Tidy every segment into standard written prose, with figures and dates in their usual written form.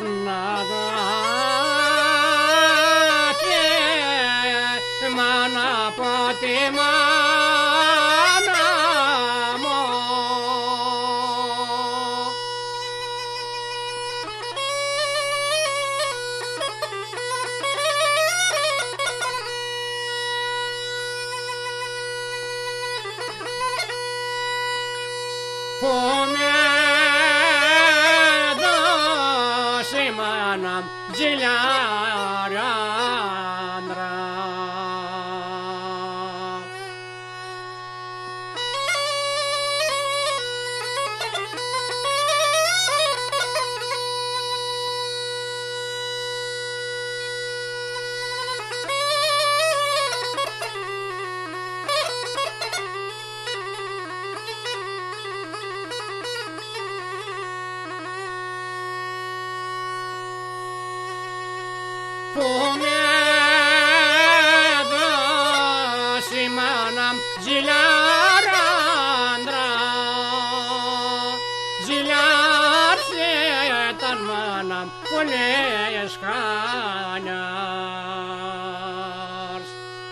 να δάτε μάνα από τη μάνα μου. Που με δώσει μάνα τζιλιάρandra. Που με δώσει μάνα τζιλιάρandra. Τζιλιάρσε ήταν μάνα πολλές χάνιας.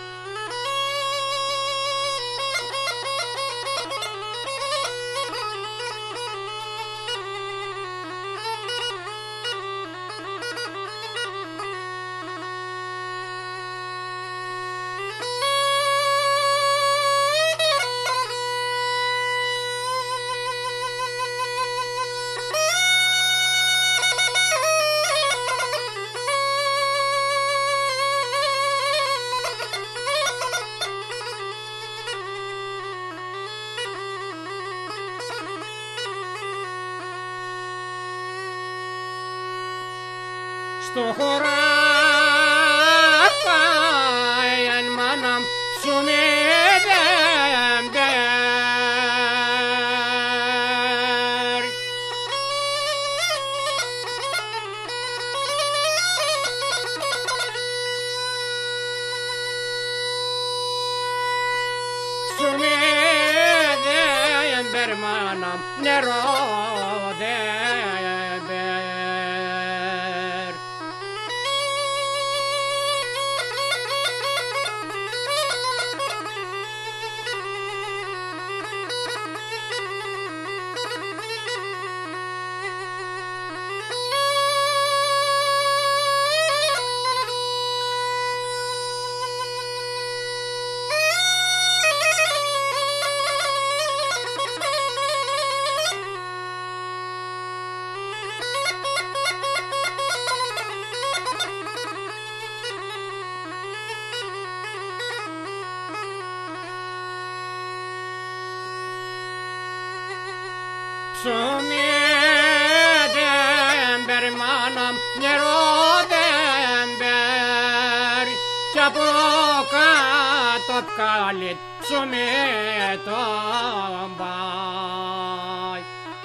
Στο χωράφι μάνα σου μη δεμπέρ. Σου μη δεμπέρ μάνα νερό δεμπέρ. Σου μη δεμπέρ μάνα νερό δεμπέρ. Κι από κάτω πκάλιτ σου μη τον πάει.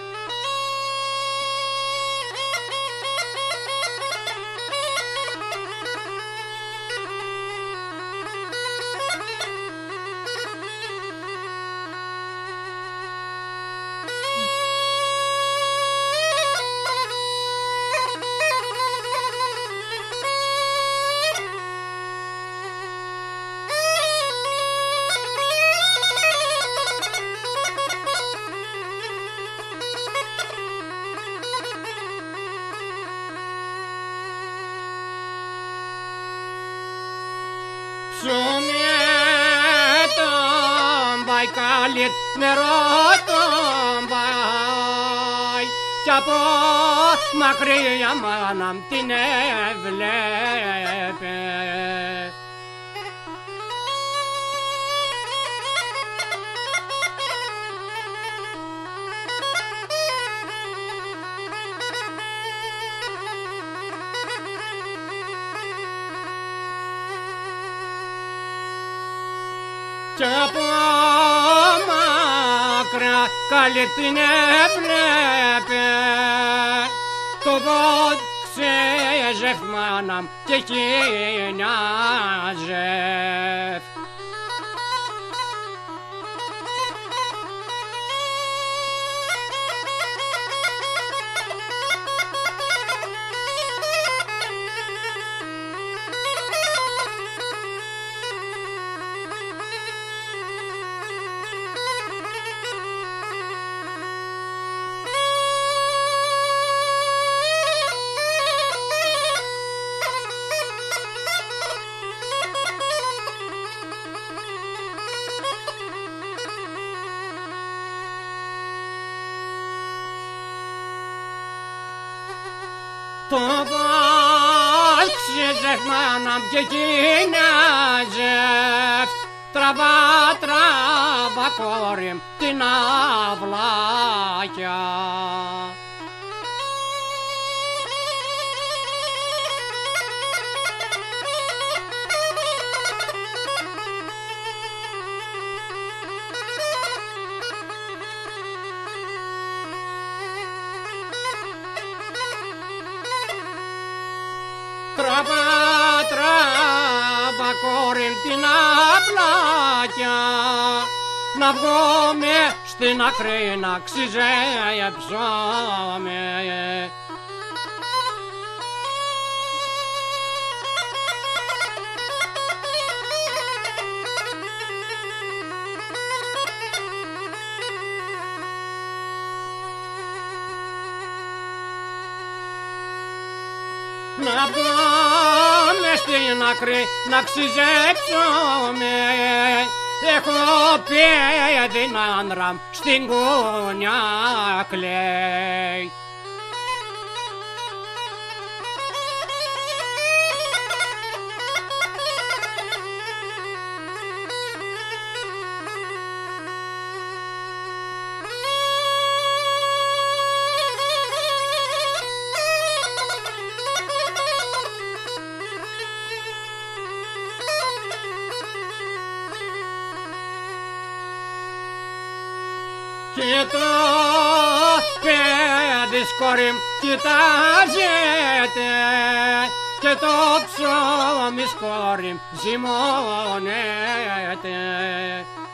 Σου μη τον πάει καλίτ νερό τον πάει. Κι από μακριά μάνα την έβλεπε. Κι από μακριά καλή την έβλεπε. Το δόξε μάνα και κοινιάζε. το βάλξιζε μάναμ και κινιάζευ, τραβά κόρη την αυλάκια. Τραβά κόρη την αυλάκια, να βγούμε στην άκρη να ξυζέψουμε. Να βγούμε στην άκρη να ξυζέψουμε. Έχω παιδί άντρα στην γωνιά κλαίει. Και το παιδί σκόρη κοιτάζεται και το ψωμί σκόρη ζυμώνεται.